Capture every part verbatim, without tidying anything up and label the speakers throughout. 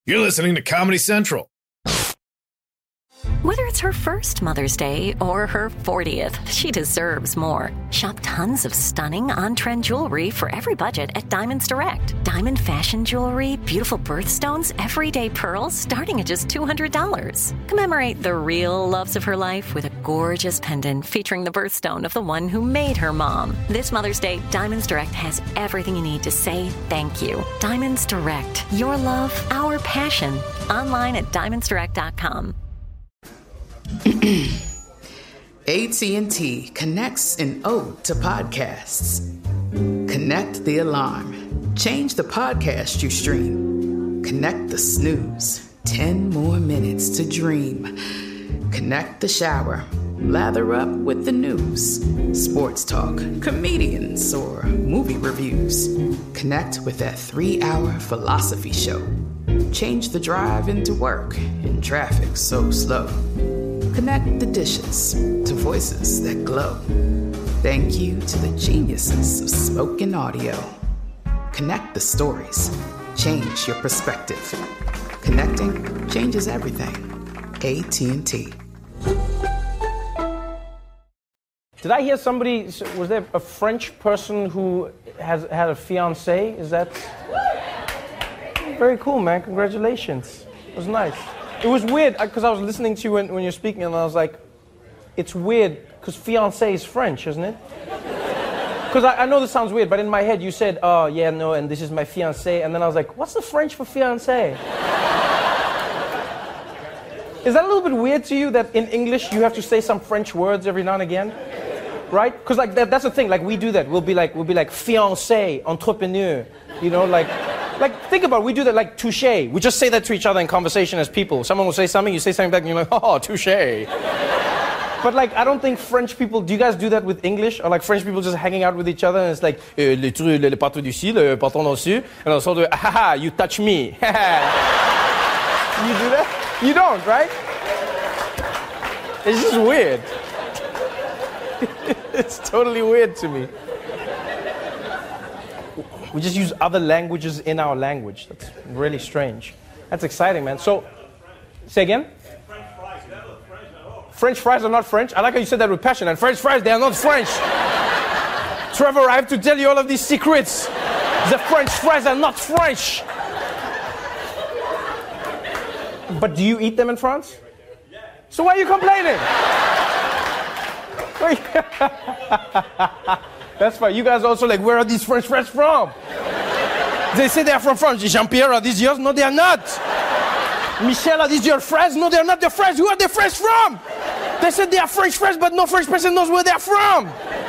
Speaker 1: You're listening to Comedy Central.
Speaker 2: Whether it's her first Mother's Day or her fortieth, she deserves more. Shop tons of stunning on-trend jewelry for every budget at Diamonds Direct. Diamond fashion jewelry, beautiful birthstones, everyday pearls starting at just two hundred dollars. Commemorate the real loves of her life with a gorgeous pendant featuring the birthstone of the one who made her mom. This Mother's Day, Diamonds Direct has everything you need to say thank you. Diamonds Direct. Your love, our passion. Online at diamonds direct dot com.
Speaker 3: A T and T connects an ode to podcasts. Connect the alarm. Change the podcast you stream. Connect the snooze. Ten more minutes to dream. Connect the shower. Lather up with the news. Sports talk, comedians, or movie reviews. Connect with that three-hour philosophy show. Change the drive into work in traffic so slow. Connect the dishes to voices that glow. Thank you to the geniuses of spoken audio. Connect the stories. Change your perspective. Connecting changes everything. A T and T.
Speaker 4: Did I hear somebody, was there a French person who has had a fiancé? Is that? Very cool, man. Congratulations. It was nice. It was weird, because I was listening to you when, when you're speaking, and I was like, it's weird, because fiancé is French, isn't it? Because I, I know this sounds weird, but in my head you said, oh, yeah, no, and this is my fiancé, and then I was like, what's the French for fiancé? Is that a little bit weird to you, that in English you have to say some French words every now and again? Right? Because like that, that's the thing, like we do that. We'll be like, we'll be like fiancé, entrepreneur, you know, like... Like, think about it, we do that like touché. We just say that to each other in conversation as people. Someone will say something, you say something back, and you're like, oh, touché. But like, I don't think French people, do you guys do that with English? Or like French people just hanging out with each other, and it's like, eh, le truc, le partout d'ici, le partout dessus, and also do, ah, ha, you touch me. You do that? You don't, right? It's just weird. It's totally weird to me. We just use other languages in our language. That's really strange. That's exciting, man. So, say again? French fries. French fries are not French? I like how you said that with passion. And French fries, they are not French. Trevor, I have to tell you all of these secrets. The French fries are not French. But do you eat them in France? So why are you complaining? That's fine. You guys also like, where are these French fries from? They say they are from France. Jean-Pierre, are these yours? No, they are not. Michel, are these your friends? No, they are not your friends. Who are they French from? They said they are French friends, but no French person knows where they are from.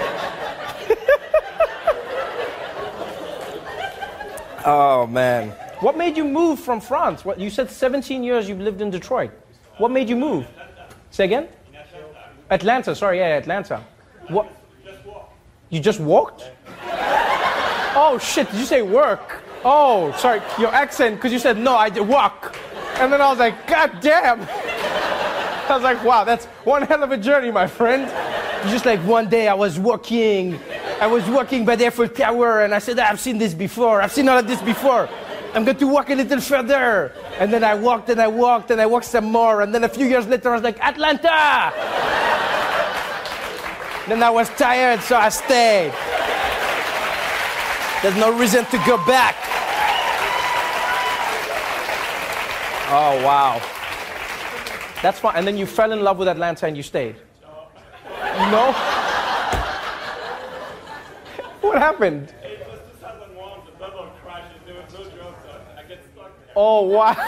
Speaker 4: Oh, man. What made you move from France? What, you said seventeen years you've lived in Detroit. What made you move? Say again? Atlanta. Sorry, yeah, Atlanta. What? You just walked? Oh, shit, did you say work? Oh, sorry, your accent, because you said, no, I did walk. And then I was like, God damn. I was like, wow, that's one hell of a journey, my friend. Just like one day I was walking, I was walking by the Eiffel Tower, and I said, I've seen this before, I've seen all of this before. I'm going to walk a little further. And then I walked and I walked and I walked some more. And then a few years later, I was like, Atlanta! Then I was tired, so I stayed. There's no reason to go back. Oh, wow. That's fine. And then you fell in love with Atlanta and you stayed? No? What happened? Oh, wow.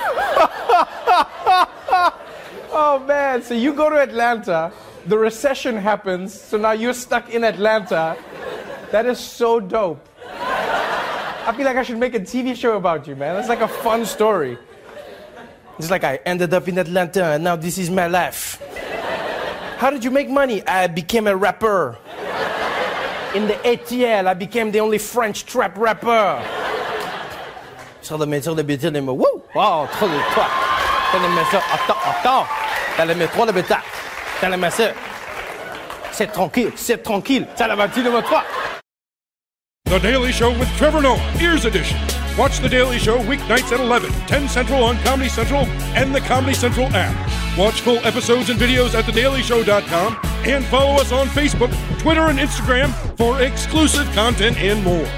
Speaker 4: Oh, man. So you go to Atlanta, the recession happens, so now you're stuck in Atlanta. That is so dope. I feel like I should make a T V show about you, man. That's like a fun story. It's like I ended up in Atlanta, and now this is my life. How did you make money? I became a rapper. In the A T L, I became the only French trap rapper. Sur le métro de bétail, les mots. Wouh! Wow, trop de toi. T'as le métro. Attends, attends. T'as le métro de bétail. T'as le métro. C'est tranquille, c'est tranquille. T'as la voiture de trois.
Speaker 5: The Daily Show with Trevor Noah, Ears Edition. Watch The Daily Show weeknights at eleven, ten Central on Comedy Central and the Comedy Central app. Watch full episodes and videos at the daily show dot com and follow us on Facebook, Twitter, and Instagram for exclusive content and more.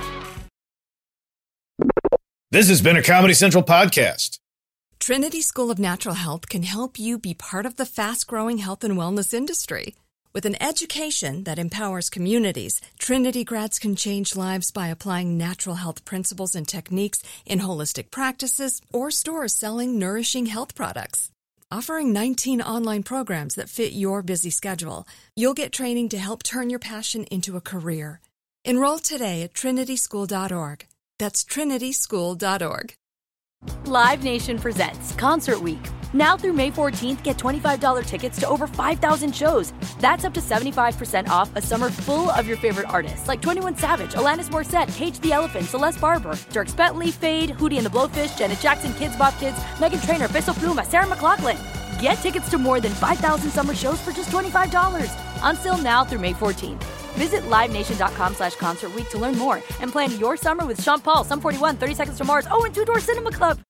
Speaker 1: This has been a Comedy Central podcast.
Speaker 6: Trinity School of Natural Health can help you be part of the fast-growing health and wellness industry. With an education that empowers communities, Trinity grads can change lives by applying natural health principles and techniques in holistic practices or stores selling nourishing health products. Offering nineteen online programs that fit your busy schedule, you'll get training to help turn your passion into a career. Enroll today at trinity school dot org. That's trinity school dot org.
Speaker 7: Live Nation presents Concert Week. Now through May fourteenth, get twenty-five dollars tickets to over five thousand shows. That's up to seventy-five percent off a summer full of your favorite artists like twenty-one Savage, Alanis Morissette, Cage the Elephant, Celeste Barber, Dierks Bentley, Fade, Hootie and the Blowfish, Janet Jackson, Kids Bop Kids, Meghan Trainor, Peso Pluma, Sarah McLachlan. Get tickets to more than five thousand summer shows for just twenty-five dollars. Until now through May fourteenth. Visit livenation.com slash concert week to learn more and plan your summer with Sean Paul, Sum forty-one, thirty Seconds to Mars, oh, and Two Door Cinema Club.